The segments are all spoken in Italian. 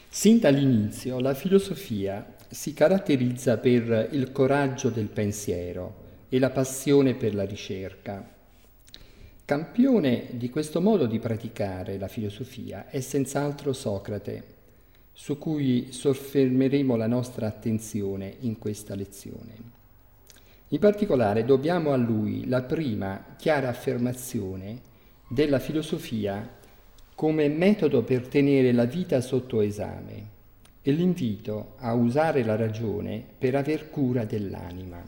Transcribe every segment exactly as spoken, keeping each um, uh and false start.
Sin dall'inizio la filosofia si caratterizza per il coraggio del pensiero e la passione per la ricerca. Campione di questo modo di praticare la filosofia è senz'altro Socrate, su cui soffermeremo la nostra attenzione in questa lezione. In particolare dobbiamo a lui la prima chiara affermazione della filosofia come metodo per tenere la vita sotto esame e l'invito a usare la ragione per aver cura dell'anima.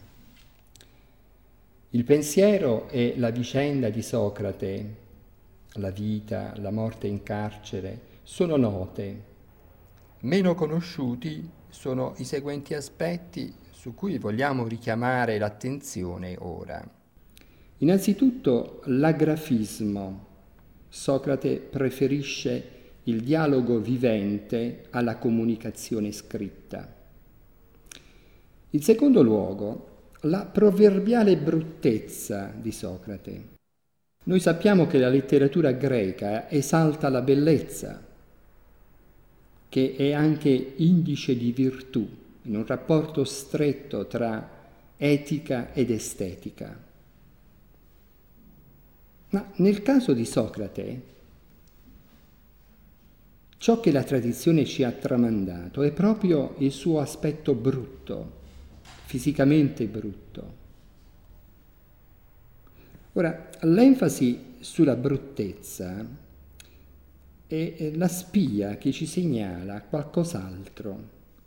Il pensiero e la vicenda di Socrate, la vita, la morte in carcere, sono note. Meno conosciuti sono i seguenti aspetti su cui vogliamo richiamare l'attenzione ora. Innanzitutto l'agrafismo. Socrate preferisce il dialogo vivente alla comunicazione scritta. In secondo luogo, la proverbiale bruttezza di Socrate. Noi sappiamo che la letteratura greca esalta la bellezza, che è anche indice di virtù, in un rapporto stretto tra etica ed estetica. Ma nel caso di Socrate, ciò che la tradizione ci ha tramandato è proprio il suo aspetto brutto, fisicamente brutto. Ora, l'enfasi sulla bruttezza è la spia che ci segnala qualcos'altro.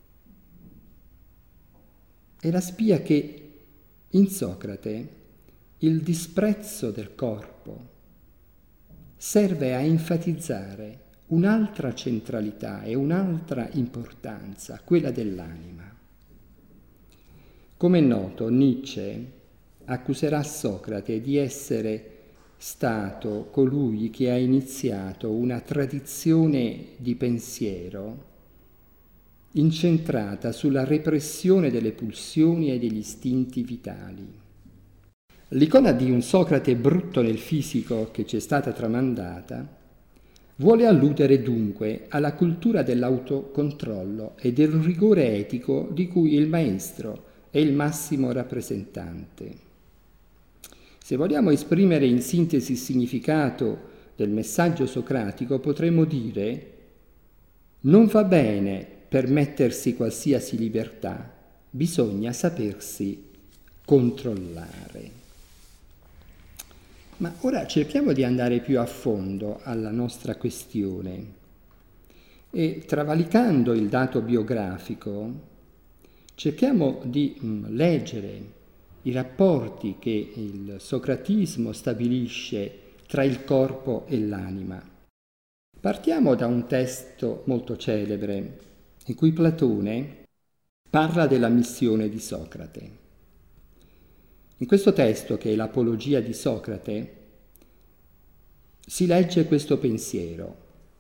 È la spia che in Socrate il disprezzo del corpo serve a enfatizzare un'altra centralità e un'altra importanza, quella dell'anima. Come è noto, Nietzsche accuserà Socrate di essere stato colui che ha iniziato una tradizione di pensiero incentrata sulla repressione delle pulsioni e degli istinti vitali. L'icona di un Socrate brutto nel fisico che ci è stata tramandata vuole alludere dunque alla cultura dell'autocontrollo e del rigore etico di cui il maestro è il massimo rappresentante. Se vogliamo esprimere in sintesi il significato del messaggio socratico, potremmo dire: non va bene permettersi qualsiasi libertà, bisogna sapersi controllare. Ma ora cerchiamo di andare più a fondo alla nostra questione e, travalicando il dato biografico, cerchiamo di mh, leggere i rapporti che il socratismo stabilisce tra il corpo e l'anima. Partiamo da un testo molto celebre in cui Platone parla della missione di Socrate. In questo testo, che è l'Apologia di Socrate, si legge questo pensiero: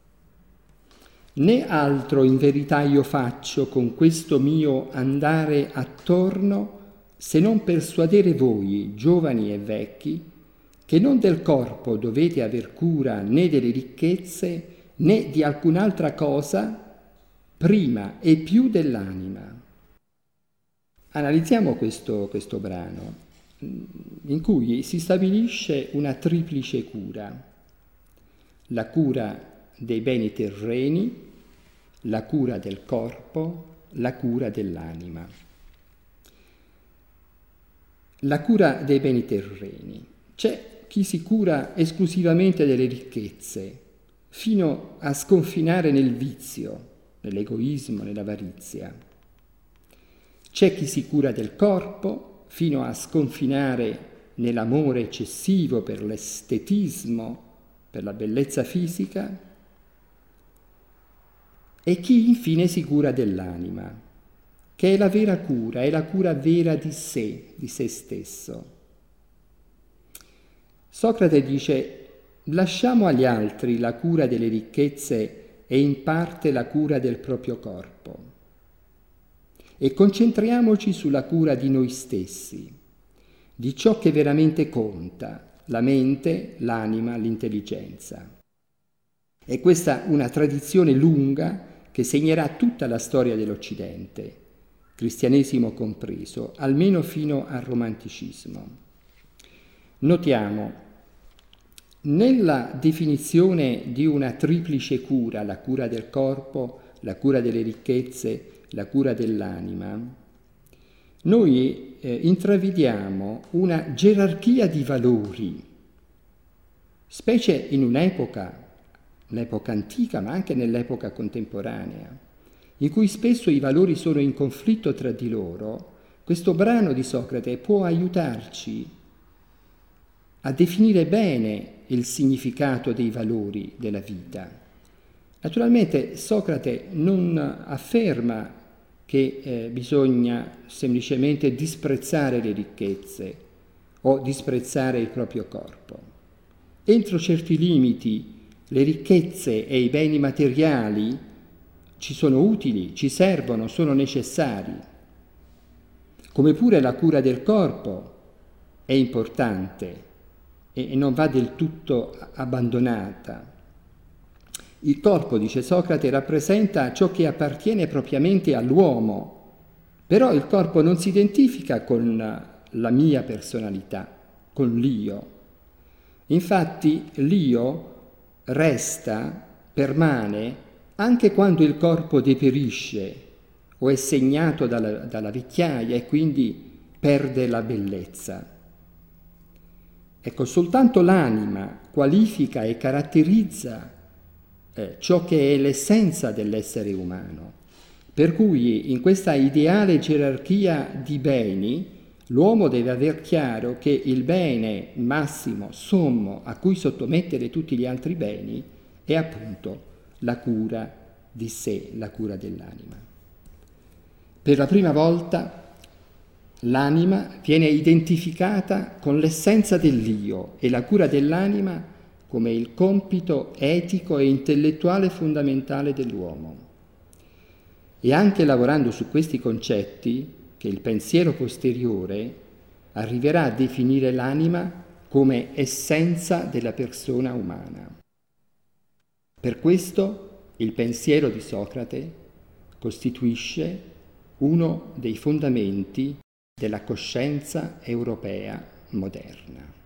né altro in verità io faccio con questo mio andare attorno se non persuadere voi, giovani e vecchi, che non del corpo dovete aver cura né delle ricchezze né di alcun'altra cosa prima e più dell'anima. Analizziamo questo, questo brano, in cui si stabilisce una triplice cura: la cura dei beni terreni, la cura del corpo, la cura dell'anima. La cura dei beni terreni. C'è chi si cura esclusivamente delle ricchezze, fino a sconfinare nel vizio, nell'egoismo, nell'avarizia. C'è chi si cura del corpo, fino a sconfinare nell'amore eccessivo per l'estetismo, per la bellezza fisica, e chi infine si cura dell'anima, che è la vera cura, è la cura vera di sé, di se stesso. Socrate dice: lasciamo agli altri la cura delle ricchezze e in parte la cura del proprio corpo, e concentriamoci sulla cura di noi stessi, di ciò che veramente conta, la mente, l'anima, l'intelligenza. È questa una tradizione lunga che segnerà tutta la storia dell'Occidente, cristianesimo compreso, almeno fino al romanticismo. Notiamo, nella definizione di una triplice cura, la cura del corpo, la cura delle ricchezze, la cura dell'anima, noi eh, intravediamo una gerarchia di valori, specie in un'epoca, l'epoca antica, ma anche nell'epoca contemporanea, in cui spesso i valori sono in conflitto tra di loro. Questo brano di Socrate può aiutarci a definire bene il significato dei valori della vita. Naturalmente Socrate non afferma che eh, bisogna semplicemente disprezzare le ricchezze o disprezzare il proprio corpo. Entro certi limiti le ricchezze e i beni materiali ci sono utili, ci servono, sono necessari. Come pure la cura del corpo è importante e non va del tutto abbandonata. Il corpo, dice Socrate, rappresenta ciò che appartiene propriamente all'uomo, però il corpo non si identifica con la mia personalità, con l'io. Infatti l'io resta, permane, anche quando il corpo deperisce o è segnato dalla, dalla vecchiaia e quindi perde la bellezza. Ecco, soltanto l'anima qualifica e caratterizza eh, ciò che è l'essenza dell'essere umano, per cui in questa ideale gerarchia di beni l'uomo deve aver chiaro che il bene massimo, sommo, a cui sottomettere tutti gli altri beni è appunto la cura di sé, la cura dell'anima. Per la prima volta l'anima viene identificata con l'essenza dell'io e la cura dell'anima come il compito etico e intellettuale fondamentale dell'uomo. E anche lavorando su questi concetti, che il pensiero posteriore arriverà a definire l'anima come essenza della persona umana. Per questo il pensiero di Socrate costituisce uno dei fondamenti della coscienza europea moderna.